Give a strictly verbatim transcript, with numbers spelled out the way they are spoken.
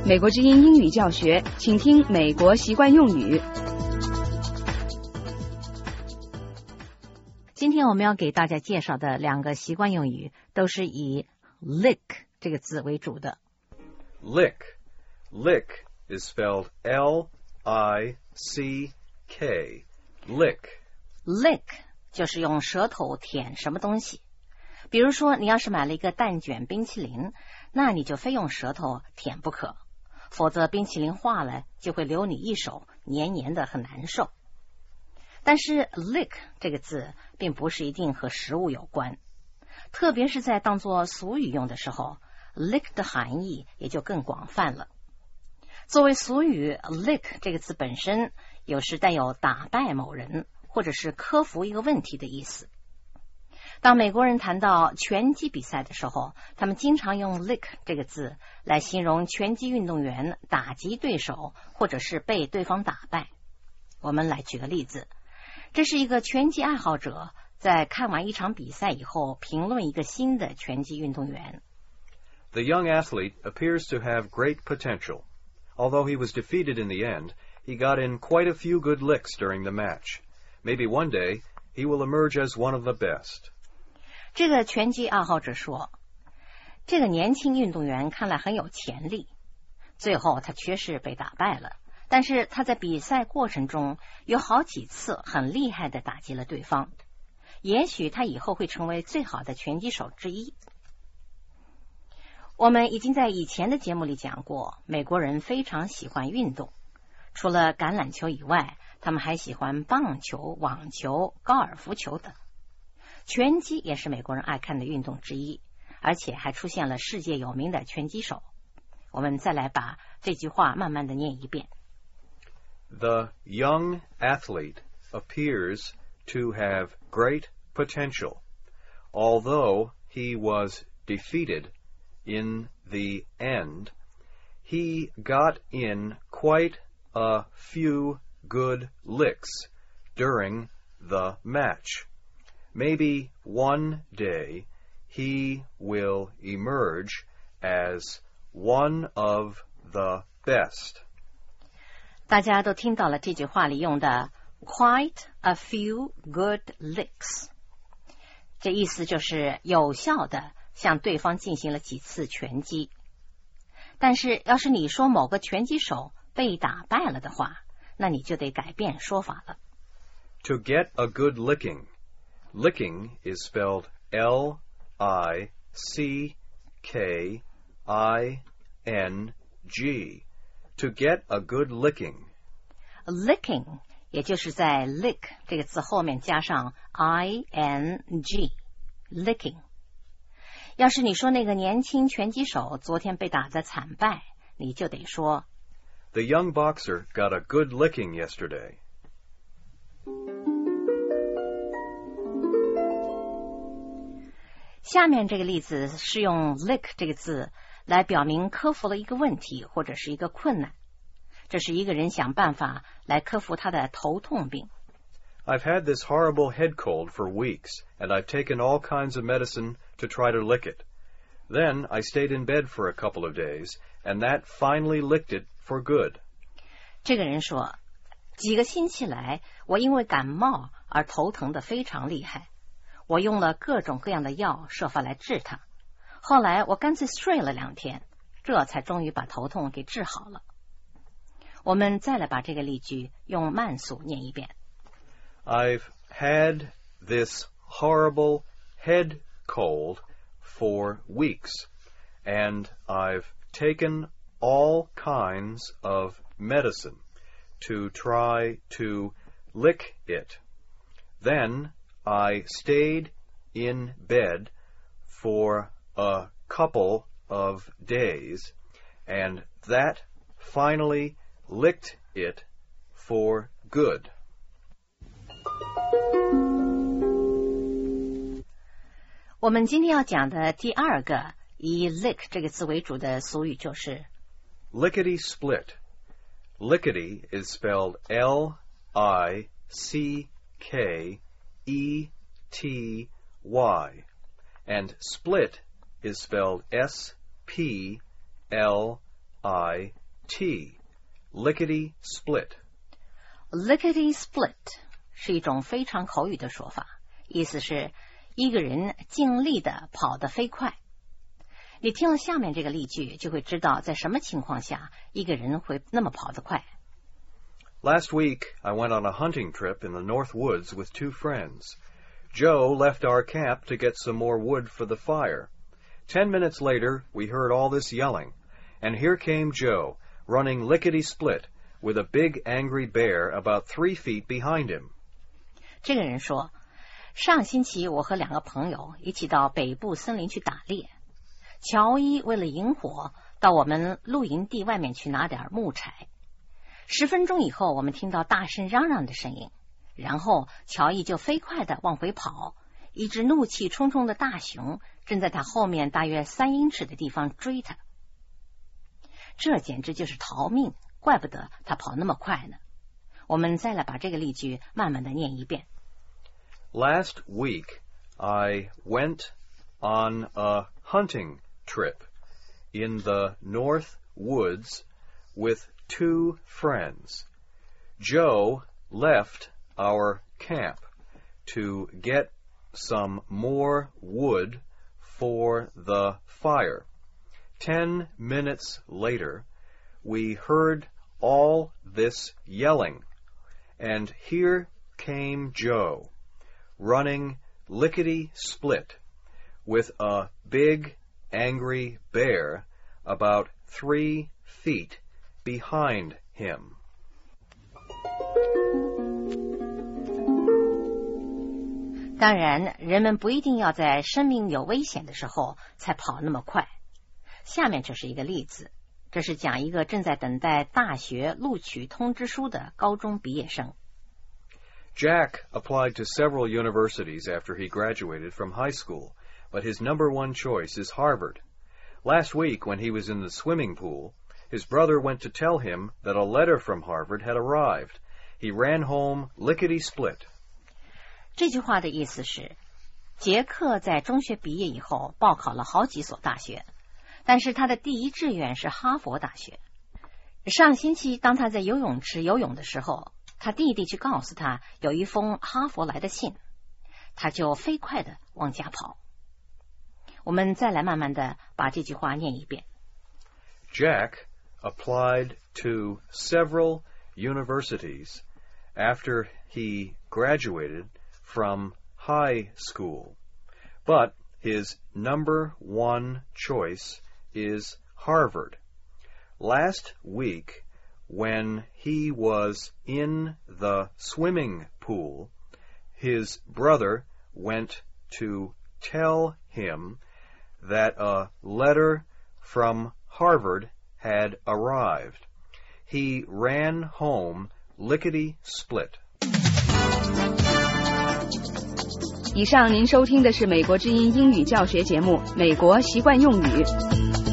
美国之音英语教学，请听美国习惯用语。 今天我们要给大家介绍的两个习惯用语都是以 lick 这个字为主的。 Lick. Lick is spelled L I C K. Lick. Lick 就是用舌头舔什么东西。比如说你要是买了一个蛋卷冰淇淋，那你就非用舌头舔不可，否则冰淇淋化了就会留你一手，黏黏的很难受。但是 lick 这个字并不是一定和食物有关，特别是在当作俗语用的时候， lick 的含义也就更广泛了。作为俗语， lick 这个字本身有时带有打败某人或者是克服一个问题的意思。当美国人谈到拳击比赛的时候，他们经常用 lick 这个字来形容拳击运动员打击对手或者是被对方打败。我们来举个例子，这是一个拳击爱好者在看完一场比赛以后评论一个新的拳击运动员。 The young athlete appears to have great potential. Although he was defeated in the end, he got in quite a few good licks during the match. Maybe one day he will emerge as one of the best. 这个拳击爱好者说，这个年轻运动员看来很有潜力，最后他确实被打败了，但是他在比赛过程中有好几次很厉害的打击了对方，也许他以后会成为最好的拳击手之一。我们已经在以前的节目里讲过，美国人非常喜欢运动，除了橄榄球以外，他们还喜欢棒球、网球、高尔夫球等。拳击也是美国人爱看的运动之一，而且还出现了世界有名的拳击手。我们再来把这句话慢慢的念一遍。 The young athlete appears to have great potential. Although he was defeated in the end, he got in quite a few good licks during the match. Maybe one day he will emerge as one of the best. 大家都听到了这句话里用的 quite a few good licks， 这意思就是有效的向对方进行了几次拳击。但是要是你说某个拳击手被打败了的话，那你就得改变说法了。 To get a good licking. Licking is spelled L I C K I N G. To get a good licking. Licking 也就是在 lick 这个字后面加上 I N G. Licking. 要是你说那个年轻拳击手昨天被打得惨败，你就得说 The young boxer got a good licking yesterday. 下面这个例子是用 lick 这个字来表明克服了一个问题或者是一个困难。这是一个人想办法来克服他的头痛病。 I've had this horrible head cold for weeks, and I've taken all kinds of medicine to try to lick it. Then I stayed in bed for a couple of days, and that finally licked it for good. 这个人说，几个星期来，我因为感冒而头疼得非常厉害。我用了各种各样的药，设法来治它。后来我干脆睡了两天，这才终于把头痛给治好了。我们再来把这个例句用慢速念一遍。 I've had this horrible head cold for weeks, and I've taken all kinds of medicine to try to lick it. Then I stayed in bed for a couple of days, and that finally licked it for good. 我们今天要讲的第二个以 lick 这个字为主的俗语就是 Lickety split. Lickety is spelled L I C K E T Y, and split is spelled S P L I T, lickety split. Lickety split 是一种非常口语的说法，意思是一个人尽力的跑得飞快。你听了下面这个例句，就会知道在什么情况下一个人会那么跑得快。 Last week, I went on a hunting trip in the North Woods with two friends. Joe left our camp to get some more wood for the fire. Ten minutes later, we heard all this yelling, and here came Joe, running lickety-split, with a big angry bear about three feet behind him. 这个人说，上星期我和两个朋友一起到北部森林去打猎。乔伊为了引火，到我们露营地外面去拿点木柴。十分钟以后，我们听到大声嚷嚷的声音，然后乔伊就飞快地往回跑，一只怒气冲冲的大熊正在他后面大约三英尺的地方追他。这简直就是逃命，怪不得他跑那么快呢。我们再来把这个例句慢慢地念一遍。 Last week, I went on a hunting trip in the North Woods with two friends. Joe left our camp to get some more wood for the fire. Ten minutes later, we heard all this yelling, and here came Joe, running lickety-split, with a big, angry bear about three feet behind him. 当然，人们不一定要在生命有危险的时候才跑那么快。下面这是一个例子，这是讲一个正在等待大学录取通知书的高中毕业生。 Jack applied to several universities after he graduated from high school, but his number one choice is Harvard. Last week, when he was in the swimming pool, his brother went to tell him that a letter from Harvard had arrived. He ran home lickety-split. 这句话的意思是，杰克在中学毕业以后报考了好几所大学，但是他的第一志愿是哈佛大学。上星期当他在游泳池游泳的时候，他弟弟去告诉他有一封哈佛来的信，他就飞快地往家跑。我们再来慢慢地把这句话念一遍。 Jack applied to several universities after he graduated from high school, but his number one choice is Harvard. Last week, when he was in the swimming pool, his brother went to tell him that a letter from Harvard had arrived. He ran home lickety-split. 以上您收听的是美国之音英语教学节目《美国习惯用语》。